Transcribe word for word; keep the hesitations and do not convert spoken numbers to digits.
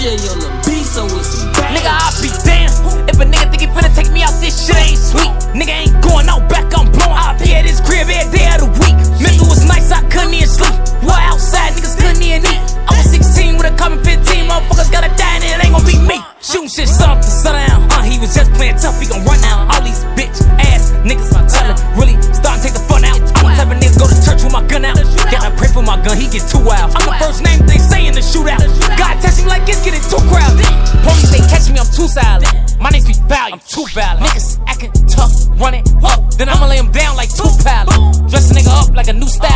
J on the beat, so it's bang. Nigga, I be damn if a nigga think he finna take me out, this shit ain't sweet. Nigga ain't going out back, I'm blowing. I'll be at his crib every day of the week. Mental was nice, I couldn't even sleep. War outside, niggas couldn't even eat. I was sixteen with a coming fifteen, motherfuckers gotta die and it ain't gon' be me. Shooting shit sun up to sundown. Uh, he was just playing tough, he gon' run out. All these bitch ass niggas, I'm tellin', really starting to take the fun out. I'm the type of nigga go to church with my gun out. Gotta pray for my gun, he get too wild. I'm the first name they say in the shootout. God test me like it's getting too crowded. Police they catch me, I'm too silent. My name speak value, I'm too violent. Niggas acting tough, running, whoa. Then I'ma lay him down like two pallets. Dress a nigga up like a new style.